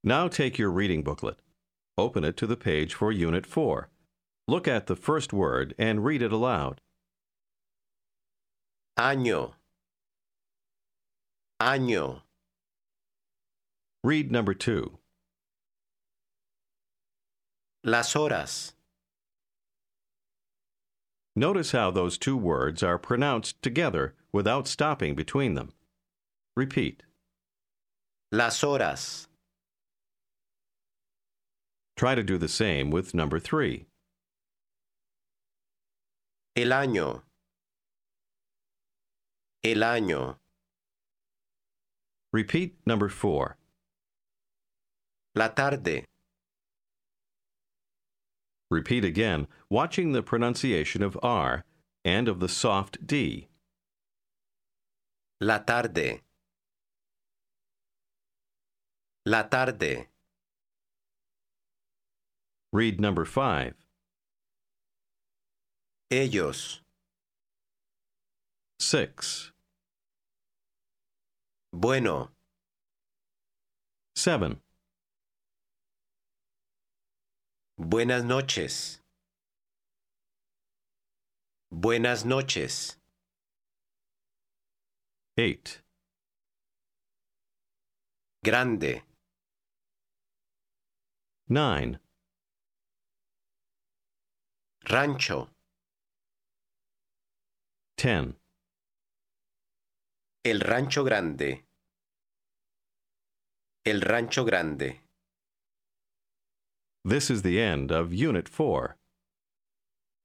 Now take your reading booklet. Open it to the page for Unit 4. Look at the first word and read it aloud. Año. Año. Read number 2. Las horas. Notice how those two words are pronounced together without stopping between them. Repeat. Las horas. Try to do the same with number 3. El año. El año. Repeat number 4. La tarde. Repeat again, watching the pronunciation of R and of the soft D. La tarde. La tarde. Read number 5. Ellos. 6. Bueno. 7. Buenas noches. Buenas noches. 8. Grande. 9. Rancho. 10. El rancho grande. El rancho grande. This is the end of Unit 4.